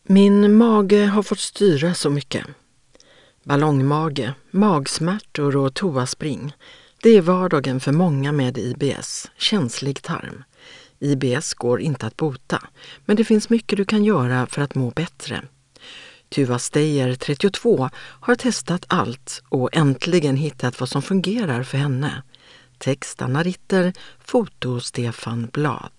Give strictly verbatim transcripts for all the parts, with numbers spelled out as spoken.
Min mage har fått styra så mycket. Ballongmage, magsmärtor och toaspring. Det är vardagen för många med I B S, känslig tarm. I B S går inte att bota, men det finns mycket du kan göra för att må bättre. Tuva Steyer, trettiotvå, har testat allt och äntligen hittat vad som fungerar för henne. Text Anna Ritter, foto Stefan Blad.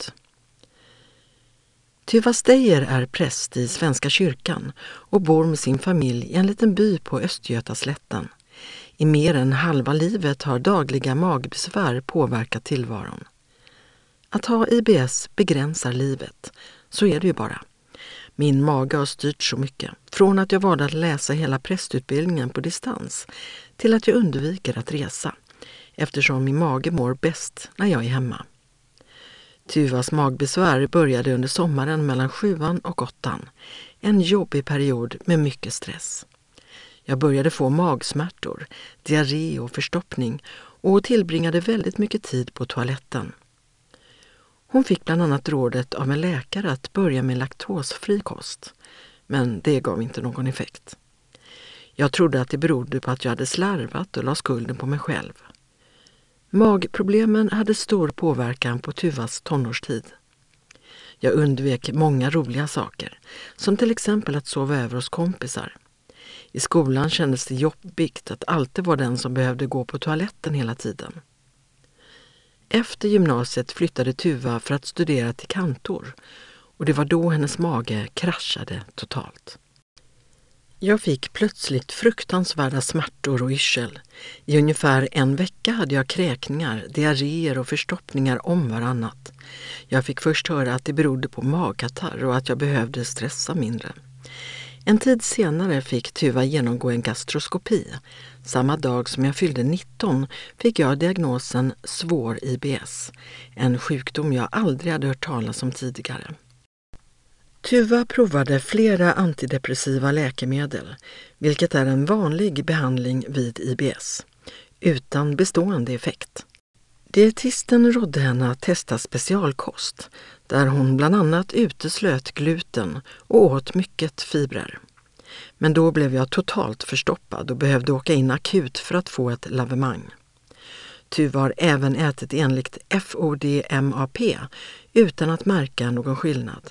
Tuva Steyer är präst i Svenska kyrkan och bor med sin familj i en liten by på Östgötaslätten. I mer än halva livet har dagliga magbesvär påverkat tillvaron. Att ha I B S begränsar livet, så är det ju bara. Min mage har styrt så mycket, från att jag valde att läsa hela prästutbildningen på distans till att jag undviker att resa, eftersom min mage mår bäst när jag är hemma. Tuvas magbesvär började under sommaren mellan sjuan och åttan. En jobbig period med mycket stress. Jag började få magsmärtor, diarré och förstoppning och tillbringade väldigt mycket tid på toaletten. Hon fick bland annat rådet av en läkare att börja med laktosfri kost, men det gav inte någon effekt. Jag trodde att det berodde på att jag hade slarvat och la skulden på mig själv. Magproblemen hade stor påverkan på Tuvas tonårstid. Jag undvek många roliga saker, som till exempel att sova över hos kompisar. I skolan kändes det jobbigt att alltid vara den som behövde gå på toaletten hela tiden. Efter gymnasiet flyttade Tuva för att studera till kantor och det var då hennes mage kraschade totalt. Jag fick plötsligt fruktansvärda smärtor och yrsel. I ungefär en vecka hade jag kräkningar, diarréer och förstoppningar om varannat. Jag fick först höra att det berodde på magkatarr och att jag behövde stressa mindre. En tid senare fick Tuva genomgå en gastroskopi. Samma dag som jag fyllde nitton fick jag diagnosen svår I B S, en sjukdom jag aldrig hade hört talas om tidigare. Tuva provade flera antidepressiva läkemedel, vilket är en vanlig behandling vid I B S, utan bestående effekt. Dietisten rådde henne att testa specialkost, där hon bland annat uteslöt gluten och åt mycket fibrer. Men då blev jag totalt förstoppad och behövde åka in akut för att få ett lavemang. Tuva har även ätit enligt FODMAP utan att märka någon skillnad.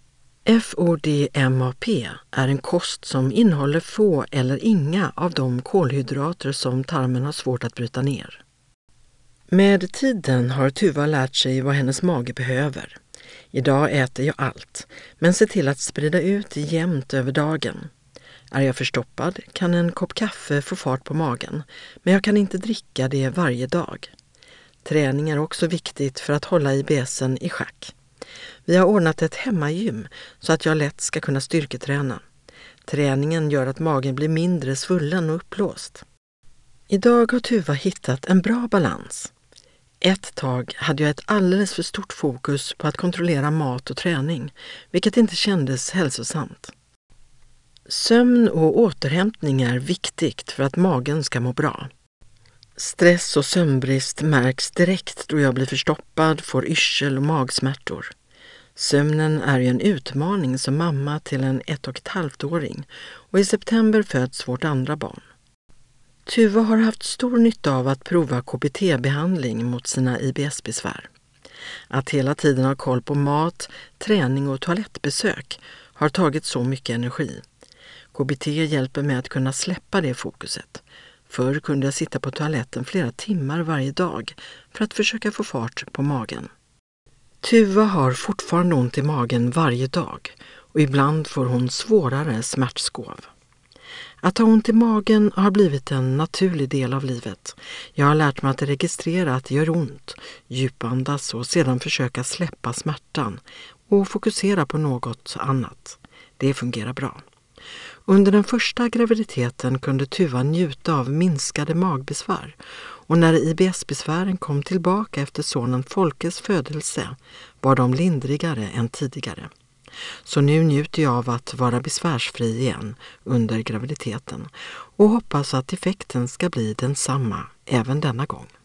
FODMAP är en kost som innehåller få eller inga av de kolhydrater som tarmen har svårt att bryta ner. Med tiden har Tuva lärt sig vad hennes mage behöver. Idag äter jag allt, men ser till att sprida ut jämnt över dagen. Är jag förstoppad kan en kopp kaffe få fart på magen, men jag kan inte dricka det varje dag. Träning är också viktigt för att hålla I B S:en i schack. Vi har ordnat ett hemmagym så att jag lätt ska kunna styrketräna. Träningen gör att magen blir mindre svullen och uppblåst. Idag har Tuva hittat en bra balans. Ett tag hade jag ett alldeles för stort fokus på att kontrollera mat och träning, vilket inte kändes hälsosamt. Sömn och återhämtning är viktigt för att magen ska må bra. Stress och sömnbrist märks direkt då jag blir förstoppad, får yrsel och magsmärtor. Sömnen är ju en utmaning som mamma till en ett och ett halvt åring och i september föds vårt andra barn. Tuva har haft stor nytta av att prova K B T-behandling mot sina I B S-besvär. Att hela tiden ha koll på mat, träning och toalettbesök har tagit så mycket energi. K B T hjälper mig att kunna släppa det fokuset. Förr kunde jag sitta på toaletten flera timmar varje dag för att försöka få fart på magen. Tuva har fortfarande ont i magen varje dag och ibland får hon svårare smärtskov. Att ha ont i magen har blivit en naturlig del av livet. Jag har lärt mig att registrera att det gör ont, djupandas och sedan försöka släppa smärtan och fokusera på något annat. Det fungerar bra. Under den första graviditeten kunde Tuva njuta av minskade magbesvär och när I B S-besvären kom tillbaka efter sonen Folkes födelse var de lindrigare än tidigare. Så nu njuter jag av att vara besvärsfri igen under graviditeten och hoppas att effekten ska bli densamma även denna gång.